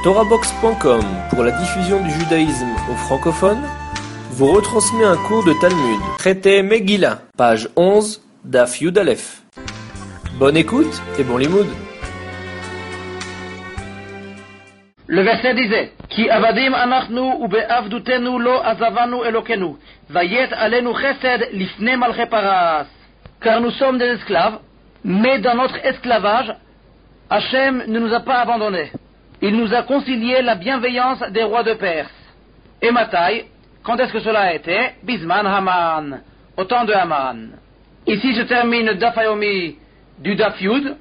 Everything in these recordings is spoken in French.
TorahBox.com, pour la diffusion du judaïsme aux francophones, vous retransmet un cours de Talmud, traité Megillah, page 11, Daf Yud Aleph. Bonne écoute et bon limoud. Le verset disait: Ki avadim anachnu ubeavdutenu lo azavanu elokenu, vayet alenu chesed lifne malche paras. Car nous sommes des esclaves, mais dans notre esclavage, Hachem ne nous a pas abandonnés. Il nous a concilié la bienveillance des rois de Perse. Et Matai, quand est-ce que cela a été? Bisman Haman, au temps de Haman. Ici se termine Daf Yomi du Daf Yud,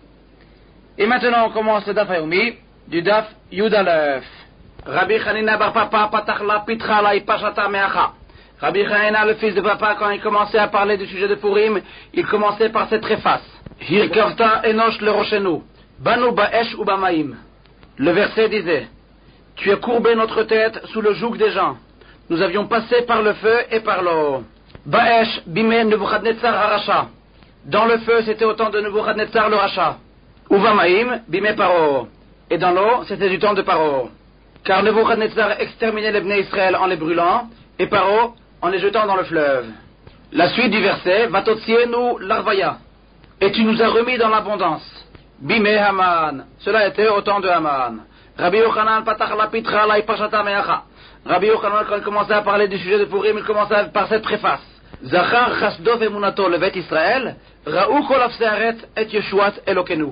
et maintenant on commence le Daf Yomi du Daf Yud Aleph. Rabbi Hanina bar Papa patachla pitra la ipashata meacha. Rabbi Hanina, le fils de Papa, quand il commençait à parler du sujet de Purim, il commençait par cette préface: Hirkavta enosh le rochenu, banu ba'esh u bamaim. Le verset disait: Tu as courbé notre tête sous le joug des gens. Nous avions passé par le feu et par l'eau. Ba'esh bimé Nebuchadnezzar haracha. Dans le feu, c'était au temps de Nebuchadnezzar le rachat. Uvamaim bimé Paro. Et dans l'eau, c'était du temps de Paro. Car Nebuchadnezzar exterminait les Bnei Israël en les brûlant, et Paro en les jetant dans le fleuve. La suite du verset: Vatotsienu l'arvaya. Et tu nous as remis dans l'abondance. Bimé Haman. Cela était au temps de Haman. Rabbi Yochanan patach la pitra la ipashata meacha. Rabbi Yochanan, quand il commençait à parler du sujet de Purim, il commençait par cette préface: Zachar chasdo vemunato levet Israël, ra'u kol afsearet et Yeshuat Elokenu.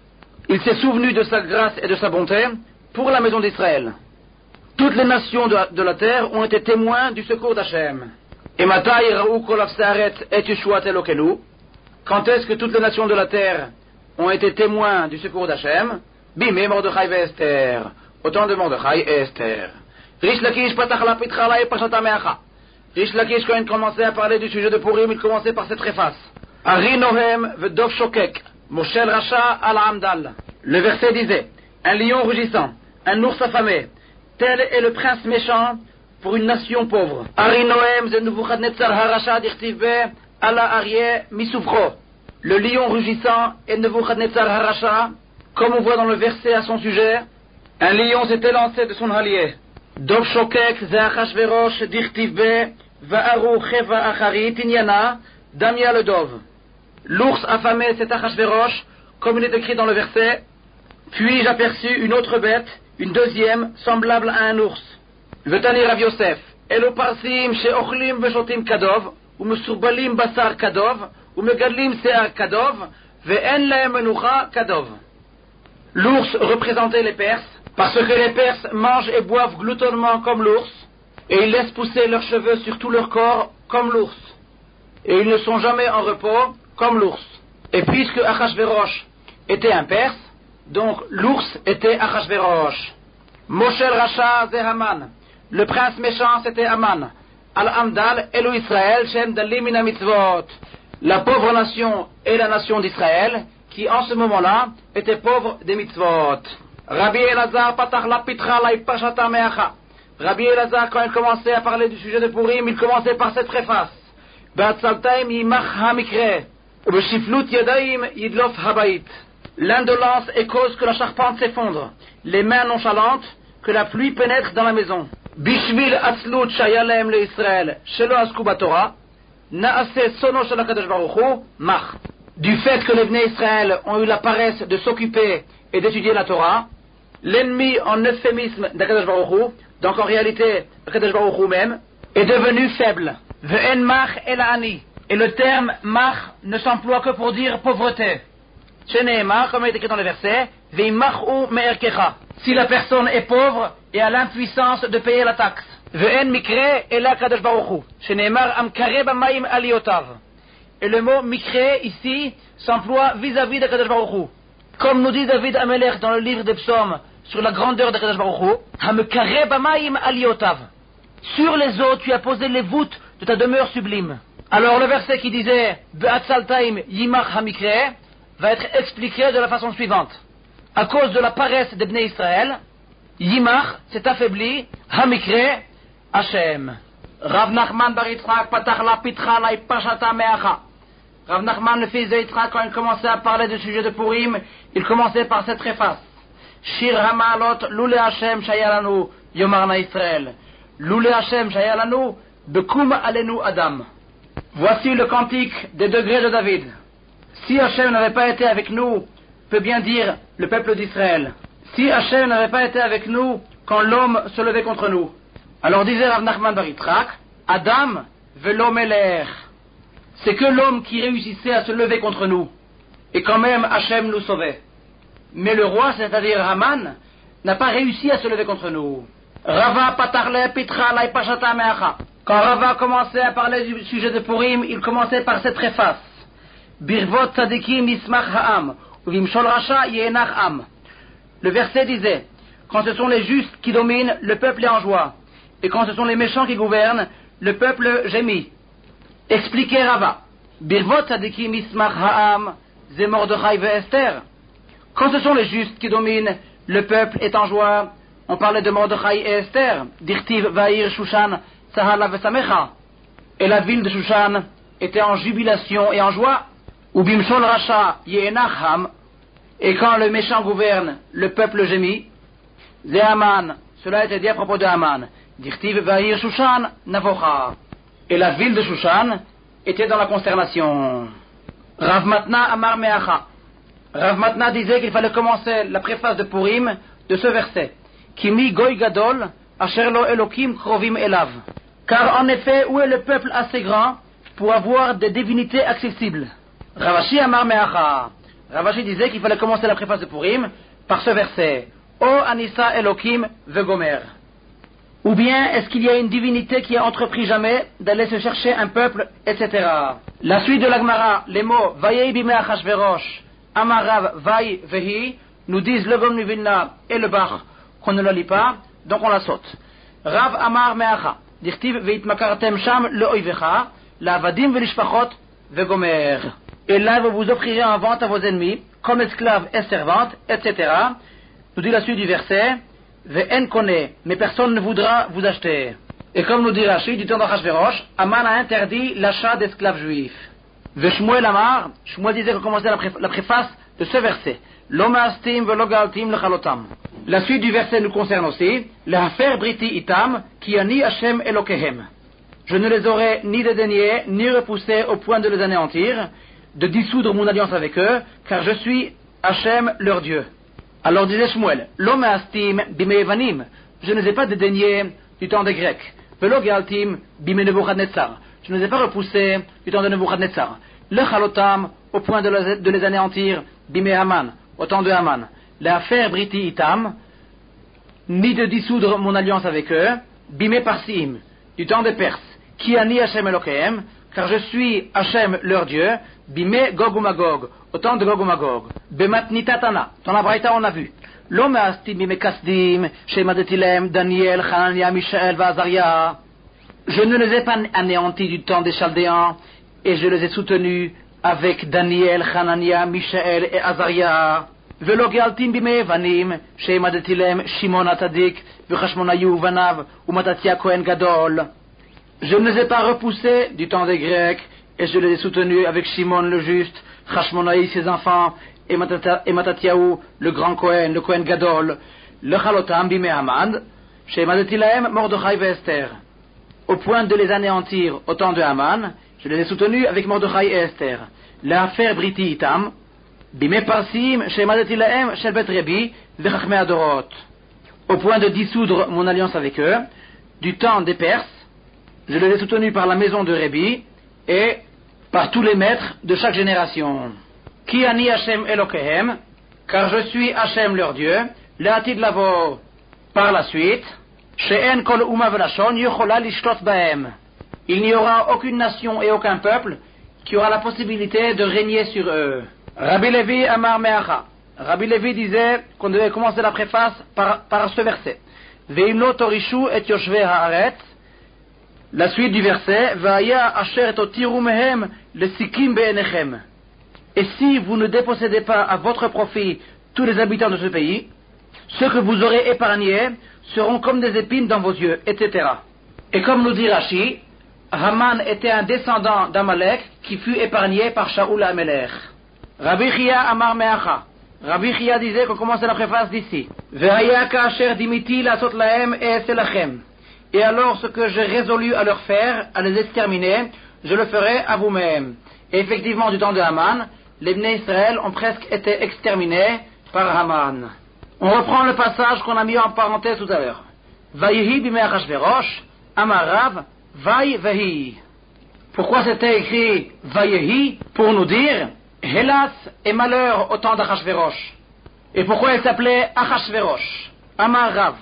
Il s'est souvenu de sa grâce et de sa bonté pour la maison d'Israël. Toutes les nations de la terre ont été témoins du secours d'Hachem. Et Matai ra'u kol afsearet et Yeshuat Elokenu. Quand est-ce que toutes les nations de la terre ont été témoins du secours d'Hachem? Bimé Mordechai et Esther, au temps de Mordechai et Esther. Rish Lakish patach la pitra la ipashata meacha. Rish Lakish, quand il commençait à parler du sujet de Purim, il commençait par cette préface: Ari Nohem v'dov shokek, Moshel Racha al Amdal. Le verset disait: Un lion rugissant, un ours affamé, tel est le prince méchant pour une nation pauvre. Ari Nohem ze Nebuchadnezzar haracha dirtivbe ala arie misuvro. Le lion rugissant est Nebuchadnezzar haracha, comme on voit dans le verset à son sujet. Un lion s'est élancé de son hallier. Dov shokek ze Achashverosh dirtivbe va'aru cheva achari tinyana damia le dov. L'ours affamé, c'est Achashverosh, comme il est écrit dans le verset. Puis j'aperçus une autre bête, une deuxième, semblable à un ours. Vetani Rav Yosef, Elo parsim she'ochlim veshotim kadov, umesurbalim basar kadov, umegadlim se'ar kadov, ve'en lahem menucha kadov. L'ours représentait les Perses, parce que les Perses mangent et boivent gloutonnement comme l'ours, et ils laissent pousser leurs cheveux sur tout leur corps comme l'ours. Et ils ne sont jamais en repos comme l'ours. Et puisque Achashverosh était un Perse, donc l'ours était Achashverosh. Moshel Racha ze Haman. Le prince méchant, c'était Haman. Al-Amdal, Elu Israël, Shem Dalim Mina Mitzvot. La pauvre nation est la nation d'Israël, qui en ce moment-là était pauvre des mitzvot. Rabbi Elazar patach la pitra la ipashata meacha. Rabbi Elazar, quand il commençait à parler du sujet de Purim, il commençait par cette préface: Be'atzaltaim yimach hamikre, u'beshiflut yadaim yidlof habayit. L'indolence est cause que la charpente s'effondre, les mains nonchalantes que la pluie pénètre dans la maison. Bishvil atzlut shayalem le Israël shelo asku batorah, naase sono shel HaKadosh Baruch Hu mach. Du fait que les Bnei Israël ont eu la paresse de s'occuper et d'étudier la Torah, l'ennemi en euphémisme d'Akadosh Baruch Hu, donc en réalité Akadosh Baruch Hu même, est devenu faible. Ve'en mach ela ani. Et le terme mach ne s'emploie que pour dire pauvreté. Sheneemar, comme il est écrit dans le verset, ve'imach'u me'erkecha. Si la personne est pauvre et a l'impuissance de payer la taxe. Ve'en mikre ela Kadosh Baruch Hu. Sheneemar amkare b'mayim aliotav. Et le mot mikre ici s'emploie vis-à-vis d'Akadosh Baruch Hu. Comme nous dit David Amelech dans le livre des psaumes sur la grandeur d'Akadosh Baruch Hu, hamkare b'mayim aliotav. Sur les eaux, tu as posé les voûtes de ta demeure sublime. Alors le verset qui disait Be'atzaltaim yimach hamikre va être expliqué de la façon suivante. À cause de la paresse des Bnei Israël, Yimach s'est affaibli, hamikre, Hachem. Rav Nachman bar Yitzchak patach la pitra la ipashata meacha. Rav Nachman, le fils de Yitzchak, quand il commençait à parler du sujet de Purim, il commençait par cette préface: Shir Hamalot, Lule Hashem Shayalanu, Yomarna Israël. Lule Hashem Shayalanu, Bekum Alenu Adam. Voici le cantique des degrés de David. Si Hashem n'avait pas été avec nous, peut bien dire le peuple d'Israël. Si Hashem n'avait pas été avec nous quand l'homme se levait contre nous. Alors disait Rav Nachman bar Yitzhak, Adam velo melech. C'est que l'homme qui réussissait à se lever contre nous. Et quand même Hashem nous sauvait. Mais le roi, c'est-à-dire Haman, n'a pas réussi à se lever contre nous. Rava patarle pitra lai pashata meacha. Quand Rava commençait à parler du sujet de Purim, il commençait par cette préface. Birvot tzadikim yismach ha'am, uvimshol rasha yenach am. Le verset disait, quand ce sont les justes qui dominent, le peuple est en joie. Et quand ce sont les méchants qui gouvernent, le peuple gémit. Expliquez Rava. Birvot tzadikim yismach ha'am, ze Mordechai ve Esther. Quand ce sont les justes qui dominent, le peuple est en joie. On parlait de Mordechai et Esther. Dirtiv va'ir Shushan sahala vesamecha. Et la ville de Shushan était en jubilation et en joie. Ou bimshol rasha yenacham. Et quand le méchant gouverne, le peuple gémit. Ze Haman. Cela a été dit à propos de Haman. Dirtiv va'ir Shushan navocha. Et la ville de Shushan était dans la consternation. Rav Matna amar meacha. Rav Matna disait qu'il fallait commencer la préface de Purim de ce verset. Kimi goy gadol, asher lo elokim krovim elav. Car en effet, où est le peuple assez grand pour avoir des divinités accessibles? Ravashi amar meacha. Ravashi disait qu'il fallait commencer la préface de Purim par ce verset. O anissa elokim vegomer. Ou bien, est-ce qu'il y a une divinité qui a entrepris jamais d'aller se chercher un peuple, etc. La suite de la Gemara, les mots Vayei bimei Achashverosh, Amarav Vai Vehi, nous disent le Gaon Vilna et le Bach qu'on ne la lit pas, donc on la saute. Rav Amar Meacha, Dirtiv Veitmakartem Sham le Oivecha, la Vadim Velishpachot Vegomer. Et là vous vous offrirez en vente à vos ennemis, comme esclaves et servantes, etc. Nous dit la suite du verset. Ve'en connaît, mais personne ne voudra vous acheter. Et comme nous dit Rashi, du temps d'Achashverosh, Aman a interdit l'achat d'esclaves juifs. Ve'shmuel Amar, Shmuel disait qu'on commençait la préface de ce verset. Lomastim ve'logaltim lechalotam. La suite du verset nous concerne aussi. L'affaire briti itam, qui ani Hashem Elokehem. Je ne les aurai ni dédaignés, ni repoussés au point de les anéantir, de dissoudre mon alliance avec eux, car je suis Hashem leur Dieu. Alors disait Shmuel, l'homme astim bimevanim, je ne les ai pas dédaignés du temps des Grecs. Velo galtim bime Nebuchadnezzar, je ne les ai pas repoussés du temps de Nebuchadnezzar. Le chalotam, au point de les anéantir, bime Haman, au temps de Haman. L'affaire briti itam, ni de dissoudre mon alliance avec eux, bime parsim, du temps des Perses. Qui ani Hashem Elokehem, car je suis Hashem leur Dieu, bime Gog ou Magog, au temps de Gog ou Magog. Bematnitatana, dans la Braïta on a vu. L'homme astim bime kasdim, Shema Detilem, Daniel, Hanania, Mishaël, Vazaria. Je ne les ai pas anéantis du temps des Chaldéens, et je les ai soutenus avec Daniel, Hanania, Mishaël et Azaria. Velo galtim bime Evanim, Shema Detilem, Shimon Atadik, Vechashmonayu Vanav, ou Matatia Kohen Gadol. Je ne les ai pas repoussés du temps des Grecs, et je les ai soutenus avec Shimon le juste, Chashmonaï ses enfants, et Matatiaou le grand Kohen, le Kohen Gadol, le Chalotam bime Haman, chez Madetilaem Mordechai ve Esther. Au point de les anéantir au temps de Haman, je les ai soutenus avec Mordechai et Esther. L'affaire briti itam, bime parsim chez Madetilaem shel bet Rebi vechachmei adorot. Au point de dissoudre mon alliance avec eux, du temps des Perses, je les ai soutenus par la maison de Rebi et par tous les maîtres de chaque génération. Ki ani Hashem Elokehem, car je suis Hashem leur Dieu, le'atid lavo. Par la suite, she'en kol uma velashon yochola lishtot bahem. Il n'y aura aucune nation et aucun peuple qui aura la possibilité de régner sur eux. Rabbi Levi amar meacha. Rabbi Levi disait qu'on devait commencer la préface par ce verset. Ve'im lo torishu et yoshvei haaretz. La suite du verset, Vaya asher totiru mehem le sikim be'enechem. Et si vous ne dépossédez pas à votre profit tous les habitants de ce pays, ceux que vous aurez épargnés seront comme des épines dans vos yeux, etc. Et comme nous dit Rashi, Haman était un descendant d'Amalek qui fut épargné par Shaoul Amelech. Rabbi Chia Amar Meacha. Rabbi Chia disait qu'on commence la préface d'ici. Ve'haya ka'asher dimiti la'asot lahem e'eseh lachem. Et alors ce que j'ai résolu à leur faire, à les exterminer, je le ferai à vous-même. Et effectivement, du temps de Haman, les Bnei Israël ont presque été exterminés par Haman. On reprend le passage qu'on a mis en parenthèse tout à l'heure. Vayehi bimei Achashverosh, Amarav, Vaï Vehi. Pourquoi c'était écrit Vayehi? Pour nous dire, hélas et malheur au temps d'Achashverosh. Et pourquoi il s'appelait Achashverosh? Amarav.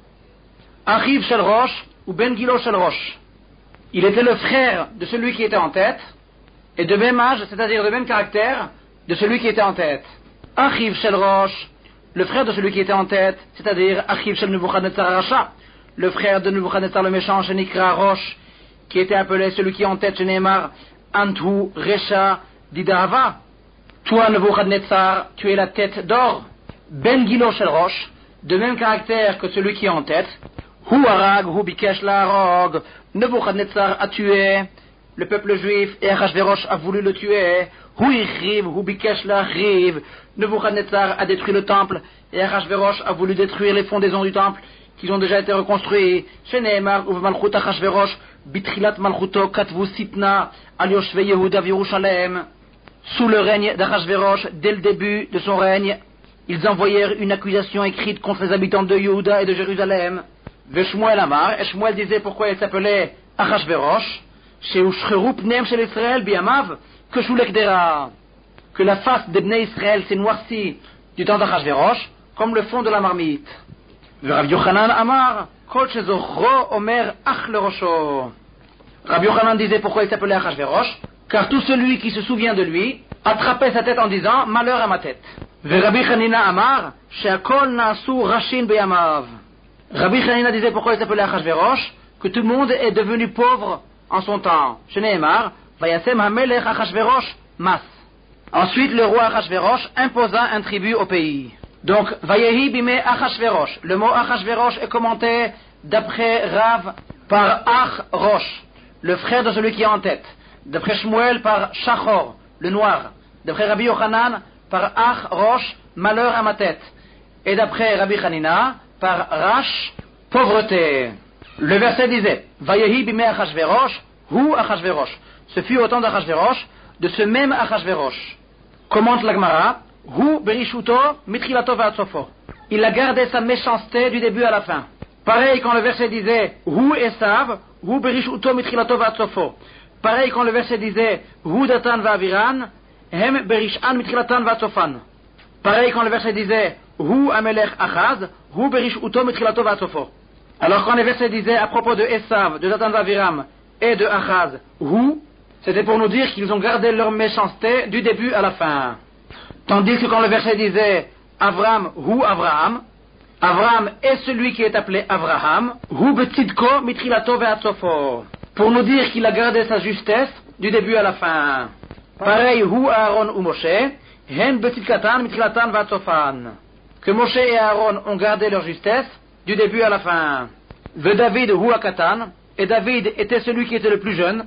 Achiv Shel Rosh ou Ben Gilo Shel Rosh. Il était le frère de celui qui était en tête, et de même âge, c'est-à-dire de même caractère, de celui qui était en tête. Achiv Shel Rosh, le frère de celui qui était en tête, c'est-à-dire Achiv Shel Nebuchadnezzar Rasha, le frère de Nebuchadnezzar le méchant, chez Nikra Rosh, qui était appelé celui qui est en tête chez Neymar, Antu Resha Didahava. Toi, Nebuchadnezzar, tu es la tête d'or. Ben Gilo Shel Rosh, de même caractère que celui qui est en tête. Hu Arag, Hu Bikesh La'arog, Nebuchadnezzar a tué le peuple juif et Achashverosh a voulu le tuer. Hu Ichriv, Hu Bikesh La'achriv, Nebuchadnezzar a détruit le temple et Achashverosh a voulu détruire les fondaisons du temple qui ont déjà été reconstruits. Chez Neymar, Uv Malchut Achashverosh, Bitrilat Malchuto, Katvu Sitna, Al Yoshve Yehuda Virushalem. Sous le règne d'Achashverosh, dès le début de son règne, ils envoyèrent une accusation écrite contre les habitants de Yehuda et de Jérusalem. Shmuel Amar, et Shmuel disait pourquoi il s'appelait Achashverosh, chez Ushcheru Pneim Shel Israël Biamav, que Shulek Dera, que la face des Bnei Israël s'est noircie du temps d'Achashverosh, comme le fond de la marmite. Rabbi Yochanan Amar, Kol Shezochro Omer Ach le Rosho. Rabbi Yochanan disait pourquoi il s'appelait Achashverosh, car tout celui qui se souvient de lui attrapait sa tête en disant malheur à ma tête. Rabbi Hanina Amar, Sheakol Naasu Rashin Biamav. Rabbi Hanina disait pourquoi il s'appelait Achashverosh, que tout le monde est devenu pauvre en son temps. Chez Neymar, Vayasem Hamelech Achashverosh Mas. Ensuite, le roi Achashverosh imposa un tribut au pays. Donc, Vayehi bimei Achashverosh. Le mot Achashverosh est commenté d'après Rav par Ach Rosh, le frère de celui qui est en tête. D'après Shmuel par Shachor, le noir. D'après Rabbi Yochanan par Ach Rosh, malheur à ma tête. Et d'après Rabbi Hanina par Rash, pauvreté. Le verset disait, Vayehi bimei Achashverosh, Hu Achashverosh. Ce fut au temps d'Achashverosh, de ce même Achashverosh. Commente la Gemara, Hu Berishuto Mitrilato Vatsofo. Il a gardé sa méchanceté du début à la fin. Pareil quand le verset disait, Hu Esav, Hu Berishuto Mitrilato Vatsofo. Pareil quand le verset disait, Hu Datan Vaviran, Hem Berishan Mitrilatan Vatsofan. Pareil quand le verset disait, Hu Amelech Achaz, Hu Berishuto Mitrilato Vatsofo. Alors quand le verset disait à propos de Esav, de Datan Vaviram et de Achaz, Hu, c'était pour nous dire qu'ils ont gardé leur méchanceté du début à la fin. Tandis que quand le verset disait Avram, Hu Avraham, Avram est celui qui est appelé Avraham, Hu Betzidko Mitrilato Ve'atzofo. Pour nous dire qu'il a gardé sa justesse du début à la fin. Pareil, Hu Aaron ou Moshe, Hen Betzidkatan Mitrilatan Ve'atzofan. Que Moshe et Aaron ont gardé leur justesse du début à la fin. Ve David Hu Akatan, et David était celui qui était le plus jeune.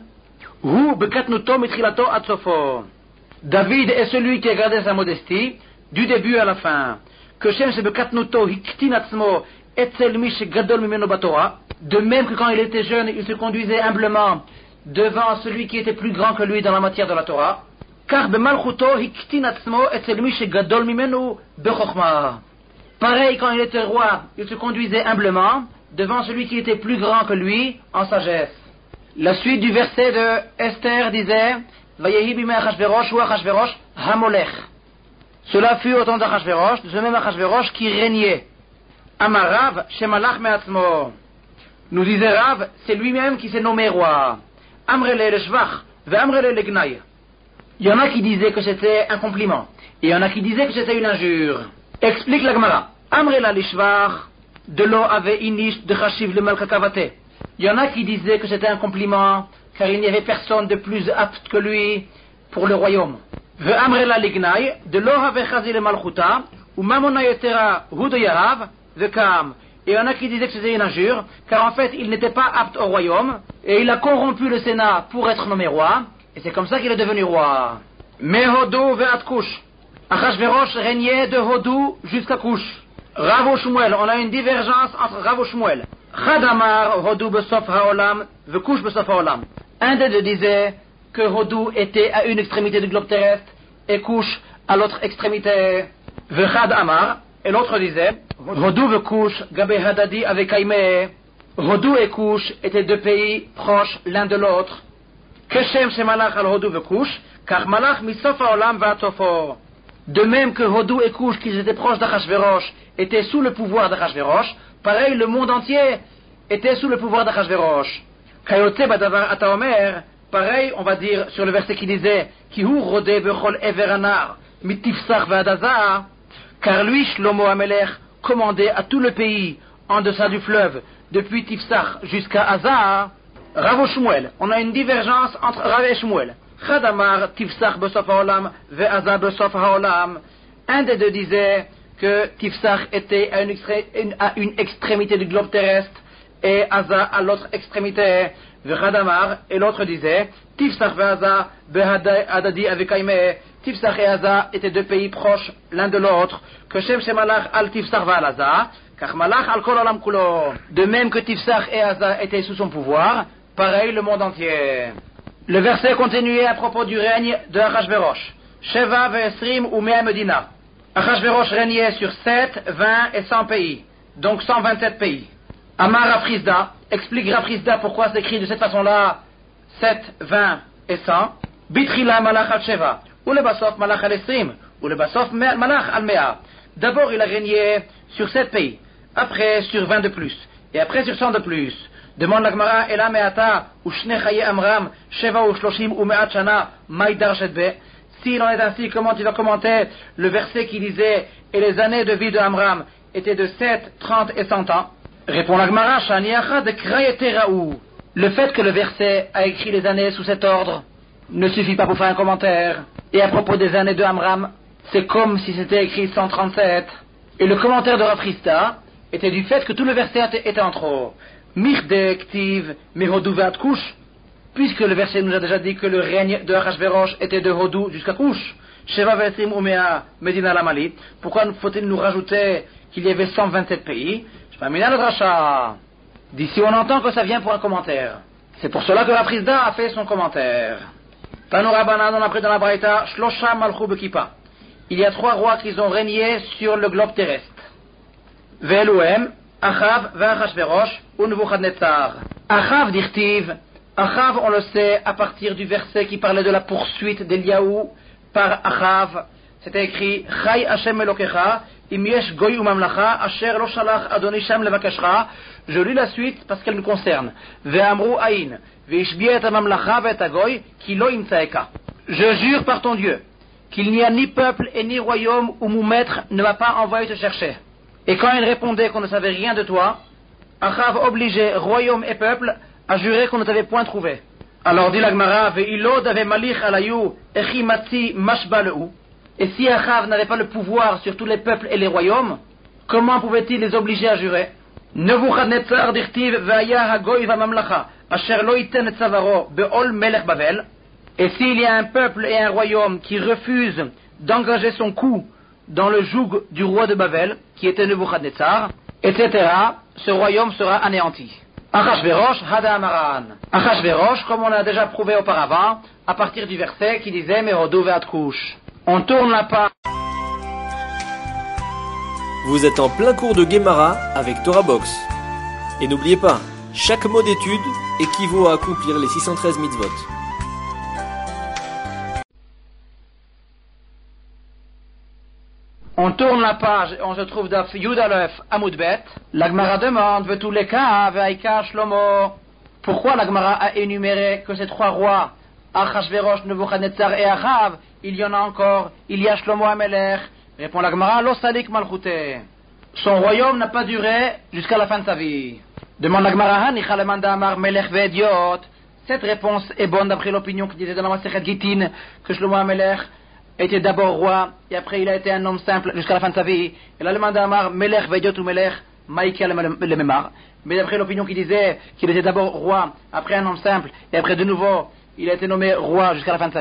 Hu Bekatnuto Mitrilato Atzofo. David est celui qui a gardé sa modestie du début à la fin. Que Shem Shebekatnuto Hiktin Atzmo Etzel Mish Gadol Mimeno Batora. De même que quand il était jeune, il se conduisait humblement devant celui qui était plus grand que lui dans la matière de la Torah. Car Bemalchuto Hiktin Atzmo Etzel Mish Gadol Mimeno Bechochma. Pareil quand il était roi, il se conduisait humblement devant celui qui était plus grand que lui en sagesse. La suite du verset de Esther disait Vayehi bimei Achashverosh ou Achashverosh Hamolech. Cela fut au temps d'Achashverosh, de ce même Achashverosh qui régnait. Amarav Shemalach Me'atzmo. Nous disait Rav, c'est lui-même qui s'est nommé roi. Amrele le Shvach, ve Amrele le Gnaï. Il y en a qui disaient que c'était un compliment, et il y en a qui disaient que c'était une injure. Explique la Gemara. Amrela le Shvach, de l'eau avait inish de Chashiv le Malkakavate. Il y en a qui disaient que c'était un compliment, car il n'y avait personne de plus apte que lui pour le royaume. Ve Amrela le Gnaï, de l'eau avait Chazi le Malchuta, ou Mamona Yotera Hu de Yarav, ve Kam. Et il y en a qui disaient que c'était une injure, car en fait il n'était pas apte au royaume, et il a corrompu le Sénat pour être nommé roi, et c'est comme ça qu'il est devenu roi. Mehodo ve'atkush. Achashverosh régnait de Hodou jusqu'à Couche. Rav ou Shmuel, on a une divergence entre Rav ou Shmuel. Chad Amar Hodou besof haolam, Vekush besof haolam. Un des deux disait que Hodou était à une extrémité du globe terrestre et Couche à l'autre extrémité. Vechad Amar, et l'autre disait Hodou Vekush Gabe Hadadi avec Kaimé. Hodou et Couche étaient deux pays proches l'un de l'autre. Keshem shemalach al Hodou Vekush, car malach misof haolam va'atofor. De même que Hodou et Couche, qui étaient proches d'Achashverosh, étaient sous le pouvoir d'Achashverosh, pareil, le monde entier était sous le pouvoir d'Achashverosh. Kayotze badavar ataomer, pareil, on va dire sur le verset qui disait Kihu rodé bechol everanar, mitifsach v'adazar, car lui, Shlomo Amelech, commandait à tout le pays en deçà du fleuve, depuis Tifsach jusqu'à Hazar. Rav ou Shmuel, on a une divergence entre Rav et Shmuel. Chadamar Tifsach besof haolam ve'Hazar besof haolam. Un des deux disait que Tifsach était à une extrémité du globe terrestre et Hazar à l'autre extrémité. Ve'Chadamar, et l'autre disait Tifsach ve'Hazar behadadi avec Kaimé. Tifsach et Hazar étaient deux pays proches l'un de l'autre. Que Shem shemalach al Tifsach ve'al Hazar, car malach al kol olam kulo. De même que Tifsach et Hazar étaient sous son pouvoir, pareil le monde entier. Le verset continuait à propos du règne de Achashverosh. Sheva ve'esrim umea medina. Achashverosh régnait sur 7, 20 et 100 pays. Donc 127 pays. Amar Rafrizda, explique Rafrizda pourquoi c'est écrit de cette façon-là 7, 20 et 100. Bitrila malach al Sheva. Ou le basof malach al esrim. Ou le basof malach al mea. D'abord il a régné sur 7 pays. Après sur 20 de plus. Et après sur 100 de plus. Demande la Gemara, Ela me'ata, ou shne chaye amram, sheva ou shloshim ou me'at shana, maïdar shetbe. S'il en est ainsi, comment tu vas commenter le verset qui disait, et les années de vie de Amram étaient de 7, 30 et 100 ans? Répond la Gemara, shani achad krayete raou. Le fait que le verset a écrit les années sous cet ordre ne suffit pas pour faire un commentaire. Et à propos des années de Amram, c'est comme si c'était écrit 137. Et le commentaire de Rafrizda était du fait que tout le verset était en trop. Mirdektiv mehodou ve'at Couche, puisque le verset nous a déjà dit que le règne de Achashverosh était de Hodou jusqu'à Couche. Sheva ve'esrim umea medina lamali. Pourquoi faut-il nous rajouter qu'il y avait 127 pays? Je pas mina le dracha. D'ici on entend que ça vient pour un commentaire. C'est pour cela que Rafrizda a fait son commentaire. Tanura Banan, on a pris dans la Braïta, Shlosha Malchou Bekipa. Il y a 3 rois qui ont régné sur le globe terrestre. Ve'eluhem, Achav ve'Achashverosh ou Nebuchadnezzar. Achav dirtiv. Achav, on le sait, à partir du verset qui parlait de la poursuite d'Eliaou par Achav. C'était écrit Chai Hashem Elokecha, im yesh goy umamlacha, asher lo shalach Adoni Sham levakashcha. Je lis la suite parce qu'elle nous concerne. Ve'amru aïn, ve'ishbiya et amamlacha ve'et agoy, ki lo imtsaeka. Je jure par ton Dieu qu'il n'y a ni peuple et ni royaume où mon maître ne m'a pas envoyé te chercher. Et quand il répondait qu'on ne savait rien de toi, Achav obligeait royaume et peuple à jurer qu'on ne t'avait point trouvé. Alors dit la Gemara, ve'ilod ave malich alayou echi matzi mashba lehu. Et si Achav n'avait pas le pouvoir sur tous les peuples et les royaumes, comment pouvait-il les obliger à jurer? Nebuchadnezzar dirtiv ve'aya hagoy va'mamlacha asher lo iten et tzavaro be'ol melech Bavel. Et s'il y a un peuple et un royaume qui refusent d'engager son coup dans le joug du roi de Babel, qui était Nebuchadnezzar, etc., ce royaume sera anéanti. Achashverosh hada amaran. Achashverosh, comme on l'a déjà prouvé auparavant, à partir du verset qui disait Mehodou ve'at Couche. On tourne la page. Vous êtes en plein cours de Gemara avec Torah Box. Et n'oubliez pas, chaque mot d'étude équivaut à accomplir les 613 mitzvot. On tourne la page et on se trouve dans Yud Aleph Amud Bet. La Gemara demande, veut tous les cas, ve'aika Shlomo. Pourquoi la Gemara a énuméré que ces 3 rois, Achashverosh, Nebuchadnezzar et Achav, il y en a encore, il y a Shlomo Amelech? Répond la Gemara, Lo Salik Malchute. Son royaume n'a pas duré jusqu'à la fin de sa vie. Demande la Gemara, Nichalemanda Amar Melech ve'ediot. Cette réponse est bonne d'après l'opinion qui disait dans la Masechet Gitin que Shlomo Amelech était d'abord roi, et après il a été un homme simple jusqu'à la fin de sa vie. Et là, le mandat Amar, Melech Vediot ou Melech, Maïkia le Memar. Mais d'après l'opinion qui disait qu'il était d'abord roi, après un homme simple, et après de nouveau, il a été nommé roi jusqu'à la fin de sa vie.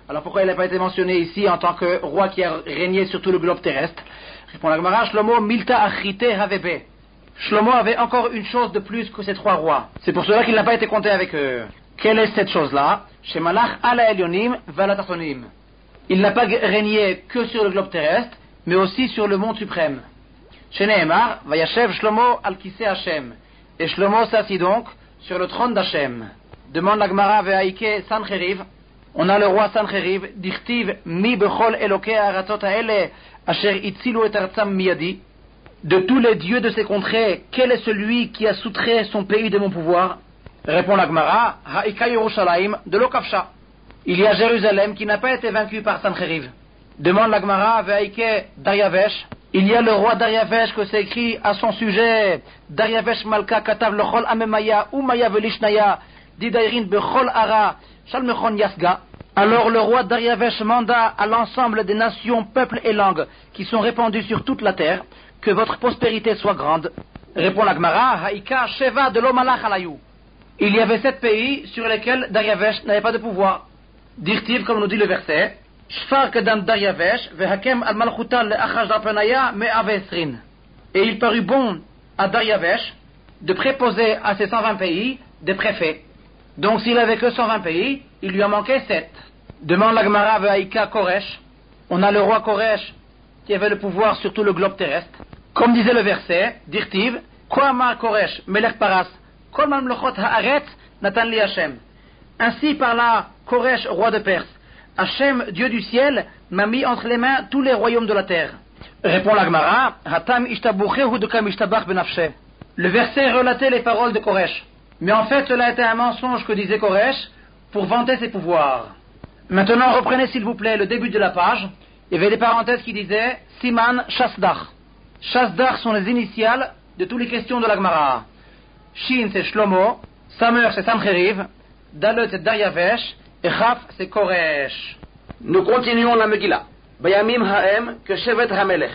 Alors pourquoi il n'a pas été mentionné ici en tant que roi qui a régné sur tout le globe terrestre? Répond la Gemara, Shlomo milta achite havebe. Shlomo avait encore une chose de plus que ces 3 rois. C'est pour cela qu'il n'a pas été compté avec eux. Quelle est cette chose-là? Shemalach ala elyonim vala tachtonim. Il n'a pas régné que sur le globe terrestre, mais aussi sur le monde suprême. Sheneemar, vayashev Shlomo al kiseh Hashem. Et Shlomo s'assit donc sur le trône d'Hashem. Demande la Gemara ve'aike Sancheriv. On a le roi Sancheriv, dichtiv mi bechol elokei haratzot haele asher itzilu et artzam miyadi. De tous les dieux de ces contrées, quel est celui qui a soutrait son pays de mon pouvoir? Répond la Gemara, ha'ika Yerushalayim de l'Okavsha. Il y a Jérusalem qui n'a pas été vaincu par Sancheriv. Demande la Gemara ve'aike Daryavesh. Il y a le roi Daryavesh que c'est écrit à son sujet, Daryavesh Malka katav lechol amemaya ou maya velishnaya didairin bechol ara shalmechon yasga. Alors le roi Daryavesh manda à l'ensemble des nations, peuples et langues qui sont répandus sur toute la terre, que votre prospérité soit grande. Répond la Gemara, Haïka Sheva de l'Omalach alayou. Il y avait 7 pays sur lesquels Daryavesh n'avait pas de pouvoir. Dirtiv, comme nous dit le verset, Shfar kedam Daryavesh vehakem al malchuta le'achaj d'Arpenaya me'avesrin. Et il parut bon à Daryavesh de préposer à ces 120 pays des préfets. Donc s'il avait que 120 pays, il lui en manquait 7. Demande la Gemara vehaïka Koresh. On a le roi Koresh qui avait le pouvoir sur tout le globe terrestre. Comme disait le verset, Dirtiv, Koamar Koresh, Melech Paras, Kol Mamlechot Haaretz, Natan li Hashem. Ainsi parla Koresh, roi de Perse. Hashem, Dieu du ciel, m'a mis entre les mains tous les royaumes de la terre. Répond la Gemara, Hatam ishtabuchehu dekam ishtabach benafshe. Le verset relatait les paroles de Koresh. Mais en fait, cela était un mensonge que disait Koresh pour vanter ses pouvoirs. Maintenant, reprenez s'il vous plaît le début de la page. Il y avait des parenthèses qui disaient Siman Shasdach. Shasdach sont les initiales de toutes les questions de la Gemara. Shin c'est Shlomo, Samer c'est Sancheriv, Dalet c'est Daryavesh, et Chaf c'est Koresh. Nous continuons la Megillah. Bayamim Haem que Shevet Hamelech.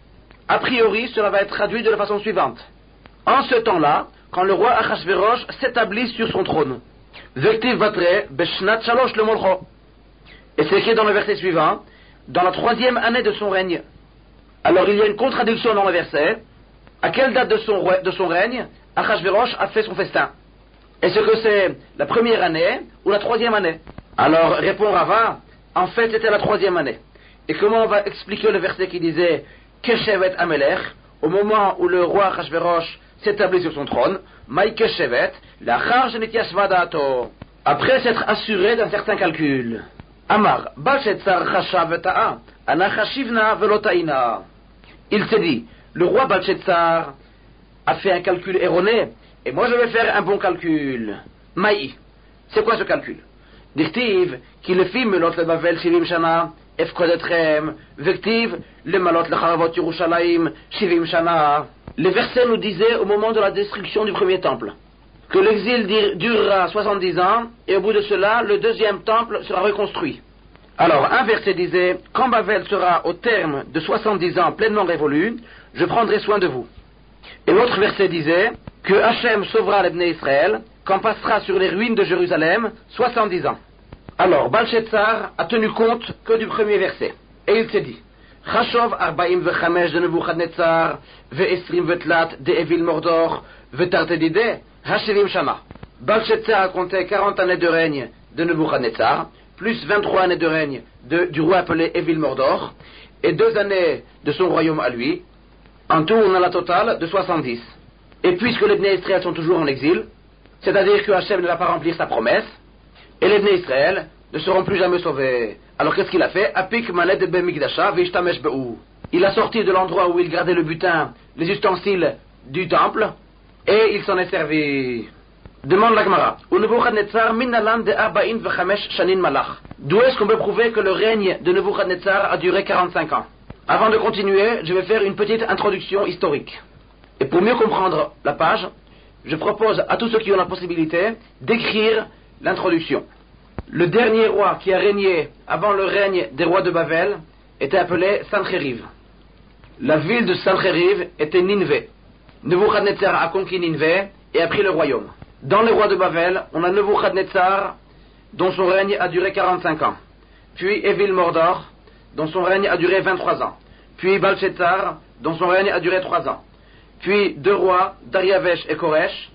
A priori, cela va être traduit de la façon suivante. En ce temps-là, quand le roi Achashverosh s'établit sur son trône, Vektiv Vatre Beshnat Shalosh le Molcho. Et c'est écrit dans le verset suivant, dans la 3e année de son règne. Alors il y a une contradiction dans le verset. À quelle date de son règne Achashverosh a fait son festin? Est-ce que c'est la 1re année ou la 3e année? Alors répond Rava, en fait c'était la 3e année. Et comment on va expliquer le verset qui disait Keshevet Amelech, au moment où le roi Achashverosh s'établit sur son trône, Maï Keshevet, l'achar shenetiashva da'ato, après s'être assuré d'un certain calcul. Amar, Balshetzar Chashav Ta'a, Anachashivna Velotaina. Il s'est dit, le roi Balshetzar a fait un calcul erroné, et moi je vais faire un bon calcul. Maï, c'est quoi ce calcul? Dictive, qui le fit melot le Bavel Shivim Shana, Efkodetrem, Vective, le malot le Charavot Yerushalayim, Shivim Shana. Les versets nous disaient au moment de la destruction du premier temple que l'exil durera 70 ans, et au bout de cela, le 2e temple sera reconstruit. Alors, un verset disait, quand Bavel sera au terme de 70 ans pleinement révolu, je prendrai soin de vous. Et l'autre verset disait, que Hachem sauvera les Bnei Israël, quand passera sur les ruines de Jérusalem 70 ans. Alors, Balshetzar a tenu compte que du premier verset. Et il s'est dit, Chashov Arbaim Vechamesh de Nebuchadnezzar, Ve'esrim Vetlat de Evil Mordor, Vetartedide, Hashivim Shama. Balshetzar a compté 40 années de règne de Nebuchadnezzar, plus 23 années de règne du roi appelé Evil Mordor, et 2 années de son royaume à lui. En tout, on a la totale de 70. Et puisque les Bnei Israël sont toujours en exil, c'est-à-dire que Hachem ne va pas remplir sa promesse, et les Bnei Israël ne seront plus jamais sauvés. Alors qu'est-ce qu'il a fait? Apik Manet de Bemikdasha Vishtamesh Be'u. Il a sorti de l'endroit où il gardait le butin, les ustensiles du temple, et il s'en est servi. Demande la Gemara. D'où est-ce qu'on peut prouver que le règne de Nebuchadnezzar a duré 45 ans? Avant de continuer, je vais faire une petite introduction historique. Et pour mieux comprendre la page, je propose à tous ceux qui ont la possibilité d'écrire l'introduction. Le dernier roi qui a régné avant le règne des rois de Babel était appelé Sancheriv. La ville de Sancheriv était Ninvé. Nebuchadnezzar a conquis Ninvé et a pris le royaume. Dans les rois de Babel, on a Nebuchadnezzar dont son règne a duré 45 ans. puis Évil-Mordor, dont son règne a duré 23 ans, puis Balshazzar, dont son règne a duré 3 ans, puis 2 rois, Dariavesh et Koresh.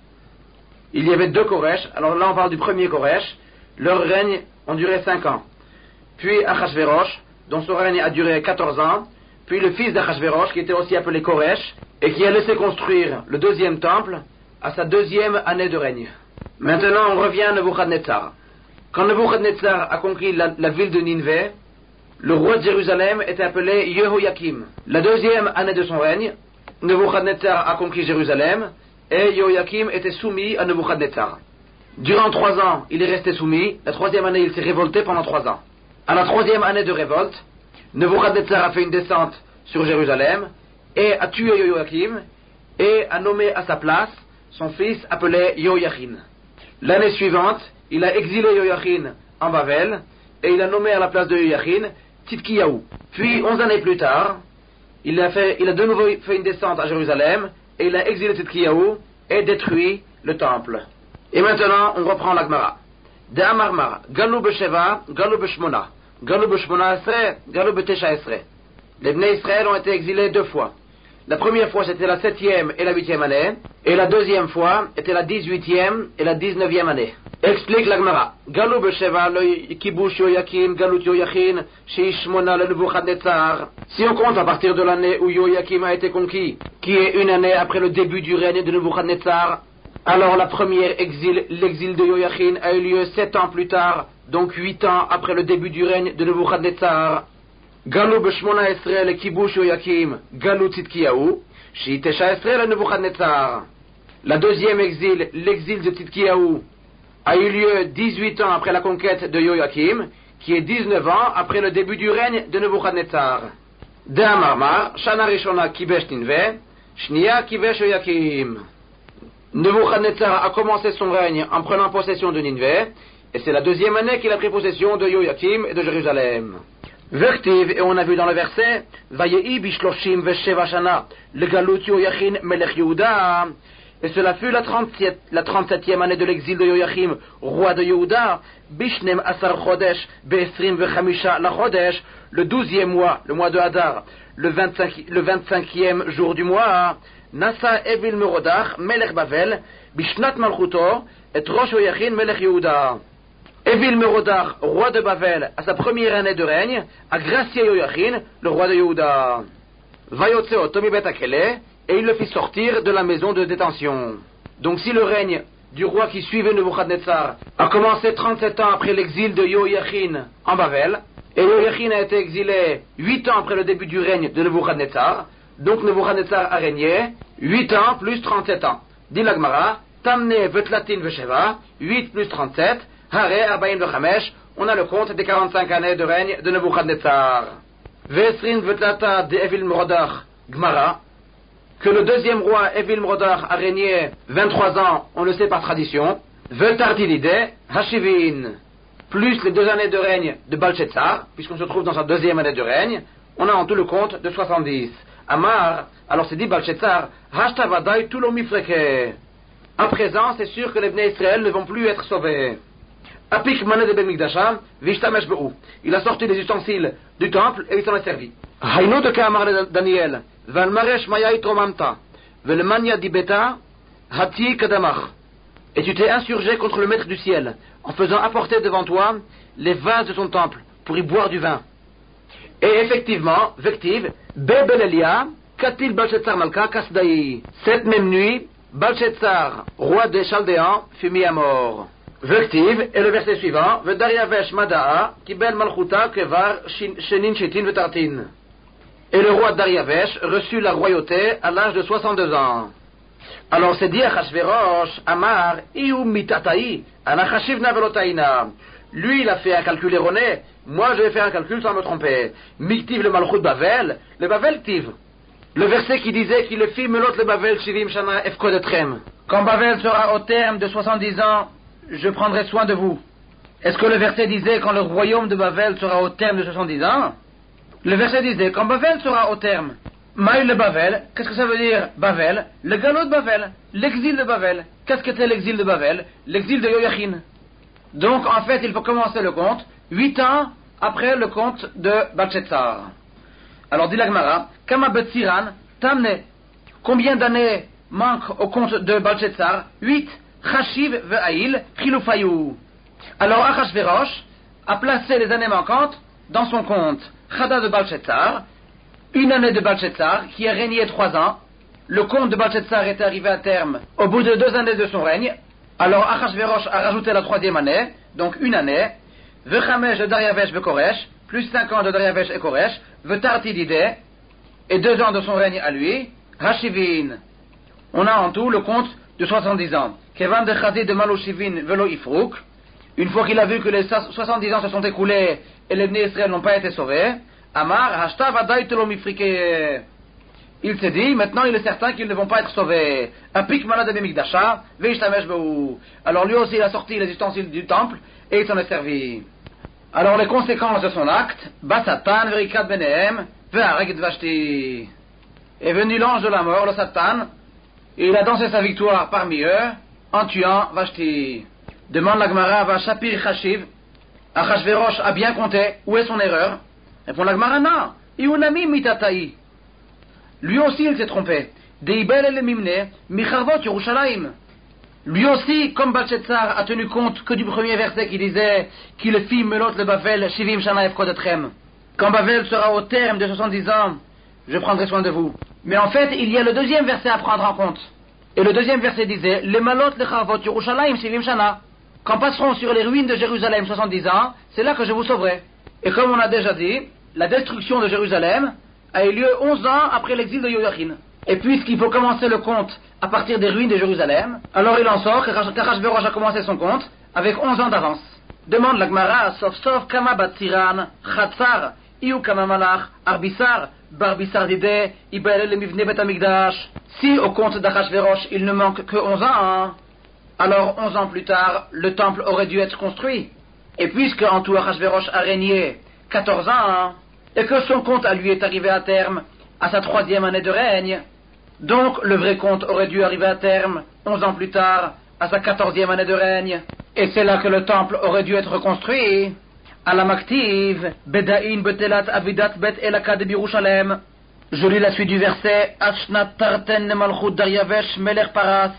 Il y avait 2 Koresh, alors là on parle du premier Koresh, leur règne ont duré 5 ans. Puis Achashverosh, dont son règne a duré 14 ans, puis le fils d'Achashverosh, qui était aussi appelé Koresh, et qui a laissé construire le 2e temple à sa 2e année de règne. Maintenant on revient à Nebuchadnezzar. Quand Nebuchadnezzar a conquis la ville de Nineveh, le roi de Jérusalem était appelé Yehoyakim. La 2e année de son règne, Nebuchadnezzar a conquis Jérusalem, et Yehoyakim était soumis à Nebuchadnezzar. Durant 3 ans, il est resté soumis. La 3e année, il s'est révolté pendant 3 ans. À la 3e année de révolte, Nebuchadnezzar a fait une descente sur Jérusalem et a tué Yehoyakim et a nommé à sa place son fils appelé Yehoyachin. L'année suivante, il a exilé Yehoyachin en Bavel et il a nommé à la place de Yehoyachin Tzidkiyahu. Puis 11 années plus tard, il a de nouveau fait une descente à Jérusalem et il a exilé Tzidkiyahu et détruit le temple. Et maintenant, on reprend la Gemara. De Amarmar, Galou Besheva, Galou Beshmona, Galou Beshmona Esre, Galou Betesha Esre. Les Bnei Israël ont été exilés 2 fois. La première fois, c'était la 7e et la 8e année, et la 2e fois était la 18e et la 19e année. Explique la Gemara. Galou Besheva, le Kibush Yoyakim, Galut Yoyachin, Shishmona, le Nebuchadnezzar. Si on compte à partir de l'année où Yoyakim a été conquis, qui est une année après le début du règne de Nebuchadnezzar, alors la première l'exil de Yoyachin a eu lieu 7 ans plus tard, donc 8 ans après le début du règne de Nebuchadnezzar. Galou b'shmona esrei le kibush Yoyakim, Galou Tzidkiyahu, shi tesha esrei le Nebuchadnezzar. La deuxième exil, l'exil de Tzidkiyahu, a eu lieu 18 ans après la conquête de Yoyakim, qui est 19 ans après le début du règne de Nebuchadnezzar. De Amarmar, Shana Rishona kibesh Nineveh, Shnia kibesh Yoyakim. Nebuchadnezzar a commencé son règne en prenant possession de Nineveh, et c'est la 2e année qu'il a pris possession de Yoyakim et de Jérusalem. Vertiv, et on a vu dans le verset, Vayehi bishloshim vesheva shana, le galut Yoyachin melech Yehuda, et cela fut la 37e année de l'exil de Yoyachim, roi de Yehuda, bishnem asar chodesh, be'esrim vechamisha la chodesh, le 12e mois, le mois de Hadar, le 25e jour du mois, Nasa Evil Merodach, Melech Bavel, Bishnat Malchuto, et Rosh Yoyachin, Melech Yehuda. Evil Merodach, roi de Bavel, à sa première année de règne, a gracié Yoyachin, le roi de Yehuda. Vayotseo Tomi Bet Akele, et il le fit sortir de la maison de détention. Donc si le règne du roi qui suivait Nebuchadnezzar a commencé 37 ans après l'exil de Yoyachin en Bavel, et Yoyachin a été exilé 8 ans après le début du règne de Nebuchadnezzar, donc Nebuchadnezzar a régné 8 ans plus 37 ans. Dit la Gemara, Tamne Vetlatin Vesheva, 8 plus 37, Hare Arbaim Vechamesh, on a le compte des 45 années de règne de Nebuchadnezzar. Vesrin Vetlata de Evil Merodach, Gemara, que le deuxième roi Evil Merodach a régné 23 ans, on le sait par tradition. Vetartilide, Hashivin, plus les 2 années de règne de Balshazzar, puisqu'on se trouve dans sa 2e année de règne, on a en tout le compte de 70. Amar, alors c'est dit Balshazzar, Hashtavadai Tulomifreke. À présent, c'est sûr que les Bnei Israël ne vont plus être sauvés. Apik Mané de Bemikdasha, Vishtamesh Be'u. Il a sorti les ustensiles du temple et il s'en est servi. Hainu de Kamar Daniel, Valmaresh Mayai Tromamta, Velmania Dibeta, Hati Kadamach. Et tu t'es insurgé contre le maître du ciel, en faisant apporter devant toi les vases de son temple, pour y boire du vin. Et effectivement, Vective, Bebelelia, Katil Balshazzar Malka Kasdaï. Cette même nuit, Balshazzar, roi des Chaldéens, fut mis à mort. Vective, et le verset suivant, Vedariavesh Madaa, Kibel Malchuta Kevar Shenin Shetin Vetartin. Et le roi Dariavesh reçut la royauté à l'âge de 62 ans. Alors c'est dit à Achashverosh, Amar, Iu Mitataï, Anachashivna Velotaïna. Lui, il a fait un calcul erroné. Moi, je vais faire un calcul sans me tromper. Miktiv le Malchut Bavel, le Bavel Tiv. Le verset qui disait qu'il le fit melot le Bavel Shivim Shana Efkodetrem. Quand Bavel sera au terme de 70 ans, je prendrai soin de vous. Est-ce que le verset disait quand le royaume de Bavel sera au terme de 70 ans? Le verset disait quand Bavel sera au terme. Maïl le Bavel, qu'est-ce que ça veut dire Bavel? Le galop de Bavel, l'exil de Bavel. Qu'est-ce qu'était l'exil de Bavel? L'exil de Yoyachin. Donc en fait il faut commencer le compte 8 ans après le conte de Balthazar. Alors dit la Gemara, Kama Betsiran, Tamne, combien d'années manquent au conte de Balthazar? 8. Chashiv ve'ail, Chilufayou. Alors Achashverosh a placé les années manquantes dans son compte. Chada de Balthazar, une année de Balthazar qui a régné 3 ans. Le compte de Balthazar était arrivé à terme au bout de 2 années de son règne. Alors Achashverosh a rajouté la 3e année, donc une année. Vechamesh de Dariavesh Bekoresh, plus 5 ans de Dariavesh et Koresh, Vetartidide, et 2 ans de son règne à lui, Hashivin. On a en tout le compte de 70 ans. Kevan de Chazid de Maloshivin Velo Ifrouk, une fois qu'il a vu que les 70 ans se sont écoulés et les Bnei Israël n'ont pas été sauvés, Amar, Hashtav Adai Telomifrike. Il s'est dit, maintenant il est certain qu'ils ne vont pas être sauvés. Apik Malad Bemikdasha, Veishtamesh Behu. Alors lui aussi il a sorti les ustensiles du temple et il s'en est servi. Alors les conséquences de son acte, Basatan, Verikat Benehem, Ve'arek Dvashti. Est venu l'ange de la mort, le Satan, et il a dansé sa victoire parmi eux, en tuant Vashti. Demande la Gemara, va Shapir Chashiv, Achashverosh a bien compté, où est son erreur? Répond la Gemara, non, Iunami Mitatai. Lui aussi il s'est trompé. Deibel el Mimne, Micharvot Yerushalayim. Lui aussi, comme Balthazar a tenu compte que du premier verset qui disait qu'il fit melot le Bavel, Shivim Shana Efkodetrem. Quand Bavel sera au terme de 70 ans, je prendrai soin de vous. Mais en fait, il y a le deuxième verset à prendre en compte. Et le deuxième verset disait, les malot le Charvot Yerushalayim Shivim Shana. Quand passeront sur les ruines de Jérusalem 70 ans, c'est là que je vous sauverai. Et comme on a déjà dit, la destruction de Jérusalem a eu lieu 11 ans après l'exil de Yoyachin. Et puisqu'il faut commencer le compte à partir des ruines de Jérusalem, alors il en sort qu'Achashverosh a commencé son compte avec 11 ans d'avance. Demande la Gemara, Sof Kama Batsiran, Chatzar, Iu Kama Malach, Arbissar, Barbissar Dide, Ibael le Mivne Bet Amigdash. Si au compte d'Achashverosh il ne manque que 11 ans, alors 11 ans plus tard, le temple aurait dû être construit. Et puisque en tout Achashverosh a régné 14 ans, et que son compte à lui est arrivé à terme à sa 3e année de règne, donc le vrai compte aurait dû arriver à terme 11 ans plus tard à sa 14e année de règne. Et c'est là que le temple aurait dû être reconstruit. À la Maktiv, Bedaïn Betelat Avidat Bet Elaka de Birushalem. Je lis la suite du verset, Ashnat Tarten Malchut Daryavesh Meler Paras.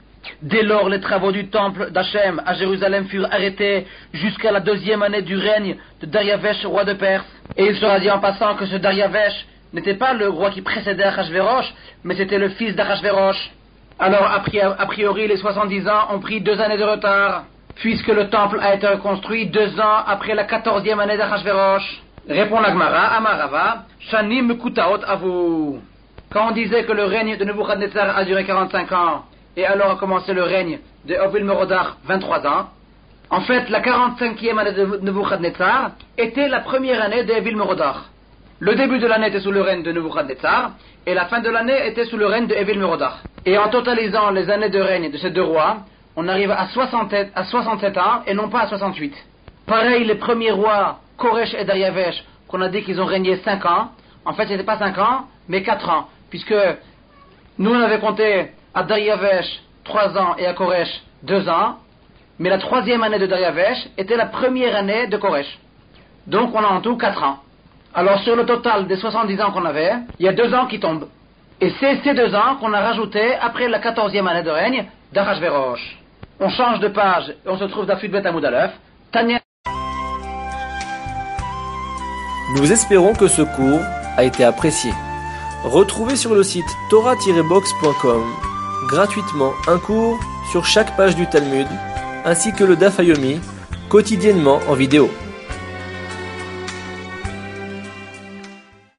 Dès lors, les travaux du temple d'Hachem à Jérusalem furent arrêtés jusqu'à la 2e année du règne de Daryavesh, roi de Perse. Et il sera dit en passant que ce Daryavesh n'était pas le roi qui précédait Achashverosh, mais c'était le fils d'Achashverosh. Alors, a priori, les 70 ans ont pris 2 années de retard, puisque le temple a été reconstruit 2 ans après la 14e année d'Achashverosh. Répond la Gemara, Amarava, Shani Mekutaot Avu. Quand on disait que le règne de Nebuchadnezzar a duré 45 ans, et alors a commencé le règne de Evil-Merodach 23 ans, en fait, la 45e année de Nebuchadnezzar était la première année de Evil-Merodach. Le début de l'année était sous le règne de Nebuchadnezzar, et la fin de l'année était sous le règne de Evil-Merodach. Et en totalisant les années de règne de ces 2 rois, on arrive à 67 ans, et non pas à 68. Pareil, les premiers rois, Koresh et Daryavesh, qu'on a dit qu'ils ont régné 5 ans, en fait, c'était pas 5 ans, mais 4 ans, puisque nous, on avait compté à Daryavesh 3 ans et à Koresh 2 ans, mais la 3e année de Daryavesh était la première année de Koresh. Donc on a en tout 4 ans. Alors sur le total des 70 ans qu'on avait, il y a 2 ans qui tombent. Et c'est ces 2 ans qu'on a rajouté après la 14e année de règne d'Achashverosh. On change de page et on se trouve d'Afud Bet Amoud Aleph. Tania. Nous espérons que ce cours a été apprécié. Retrouvez sur le site torah-box.com gratuitement un cours sur chaque page du Talmud, ainsi que le Daf Yomi, quotidiennement en vidéo.